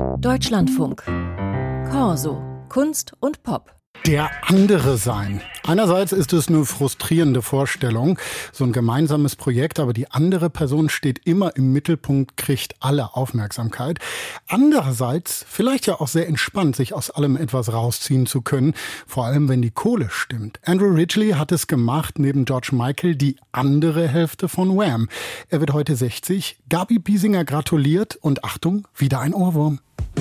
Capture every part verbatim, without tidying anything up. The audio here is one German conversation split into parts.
Deutschlandfunk. Corso. Kunst und Pop. Der andere sein. Einerseits ist es eine frustrierende Vorstellung, so ein gemeinsames Projekt, aber die andere Person steht immer im Mittelpunkt, kriegt alle Aufmerksamkeit. Andererseits vielleicht ja auch sehr entspannt, sich aus allem etwas rausziehen zu können, vor allem wenn die Kohle stimmt. Andrew Ridgeley hat es gemacht, neben George Michael die andere Hälfte von Wham. Er wird heute sechzig. Gabi Biesinger gratuliert und Achtung, wieder ein Ohrwurm.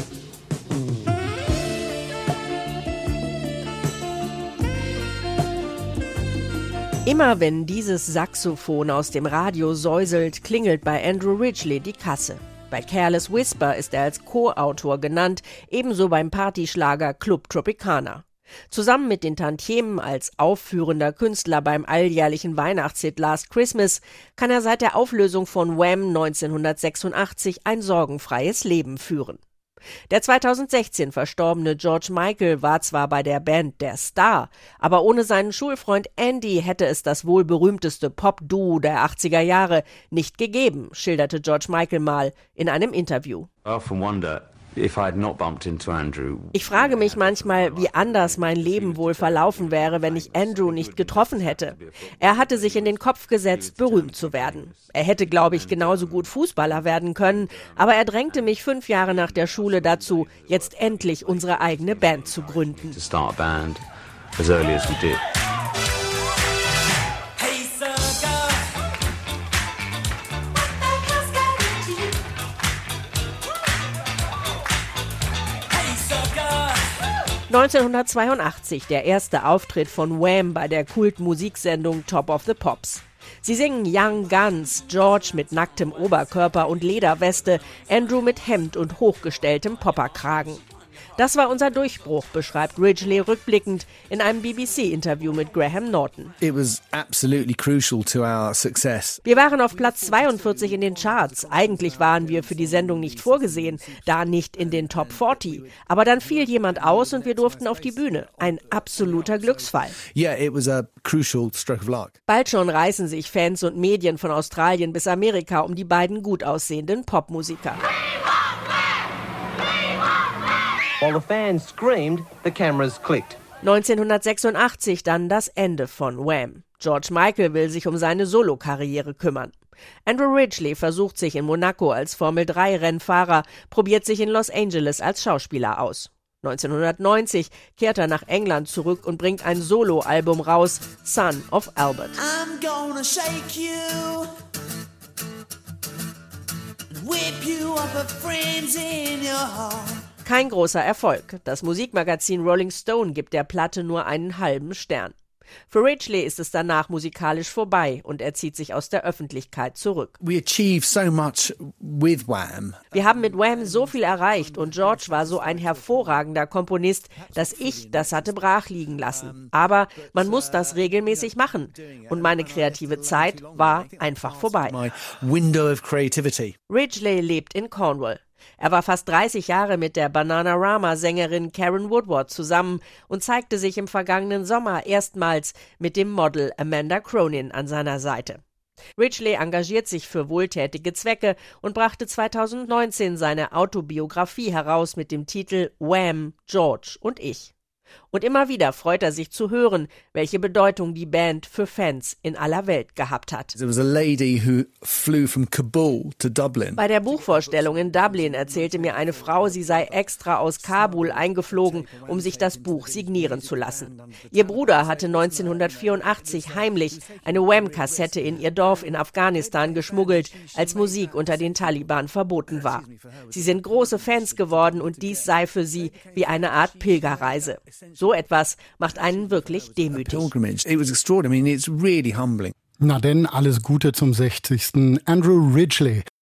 Immer wenn dieses Saxophon aus dem Radio säuselt, klingelt bei Andrew Ridgeley die Kasse. Bei Careless Whisper ist er als Co-Autor genannt, ebenso beim Partyschlager Club Tropicana. Zusammen mit den Tantiemen als aufführender Künstler beim alljährlichen Weihnachtshit Last Christmas kann er seit der Auflösung von Wham neunzehnhundertsechsundachtzig ein sorgenfreies Leben führen. Der zweitausendsechzehn verstorbene George Michael war zwar bei der Band der Star, aber ohne seinen Schulfreund Andy hätte es das wohl berühmteste Pop-Duo der achtziger Jahre nicht gegeben, schilderte George Michael mal in einem Interview. Ich frage mich manchmal, wie anders mein Leben wohl verlaufen wäre, wenn ich Andrew nicht getroffen hätte. Er hatte sich in den Kopf gesetzt, berühmt zu werden. Er hätte, glaube ich, genauso gut Fußballer werden können, aber er drängte mich fünf Jahre nach der Schule dazu, jetzt endlich unsere eigene Band zu gründen. neunzehnhundertzweiundachtzig der erste Auftritt von Wham bei der Kult-Musiksendung Top of the Pops. Sie singen Young Guns, George mit nacktem Oberkörper und Lederweste, Andrew mit Hemd und hochgestelltem Popperkragen. Das war unser Durchbruch, beschreibt Ridgeley rückblickend in einem B B C-Interview mit Graham Norton. It was absolutely crucial to our success. Wir waren auf Platz zweiundvierzig in den Charts. Eigentlich waren wir für die Sendung nicht vorgesehen, da nicht in den Top vierzig. Aber dann fiel jemand aus und wir durften auf die Bühne. Ein absoluter Glücksfall. Yeah, it was a crucial stroke of luck. Bald schon reißen sich Fans und Medien von Australien bis Amerika um die beiden gut aussehenden Popmusiker. While the fans screamed, the cameras clicked. neunzehnhundertsechsundachtzig dann das Ende von Wham. George Michael will sich um seine Solokarriere kümmern. Andrew Ridgeley versucht sich in Monaco als Formel drei Rennfahrer, probiert sich in Los Angeles als Schauspieler aus. neunzehnhundertneunzig kehrt er nach England zurück und bringt ein Soloalbum raus, Son of Albert. I'm gonna shake you, whip you up a frenzy in your heart. Kein großer Erfolg. Das Musikmagazin Rolling Stone gibt der Platte nur einen halben Stern. Für Ridgeley ist es danach musikalisch vorbei und er zieht sich aus der Öffentlichkeit zurück. We achieved so much with Wham. Wir haben mit Wham so viel erreicht und George war so ein hervorragender Komponist, dass ich das hatte brach liegen lassen. Aber man muss das regelmäßig machen und meine kreative Zeit war einfach vorbei. My window of creativity. Ridgeley lebt in Cornwall. Er war fast dreißig Jahre mit der Bananarama-Sängerin Karen Woodward zusammen und zeigte sich im vergangenen Sommer erstmals mit dem Model Amanda Cronin an seiner Seite. Ridgeley engagiert sich für wohltätige Zwecke und brachte zweitausendneunzehn seine Autobiografie heraus mit dem Titel Wham, George und ich. Und immer wieder freut er sich zu hören, welche Bedeutung die Band für Fans in aller Welt gehabt hat. There was a lady who flew from Kabul to Dublin. Bei der Buchvorstellung in Dublin erzählte mir eine Frau, sie sei extra aus Kabul eingeflogen, um sich das Buch signieren zu lassen. Ihr Bruder hatte neunzehnhundertvierundachtzig heimlich eine Wham-Kassette in ihr Dorf in Afghanistan geschmuggelt, als Musik unter den Taliban verboten war. Sie sind große Fans geworden und dies sei für sie wie eine Art Pilgerreise. So etwas macht einen wirklich demütig. It was extraordinary. I mean, it's really humbling. Na denn, alles Gute zum sechzigsten Andrew Ridgeley.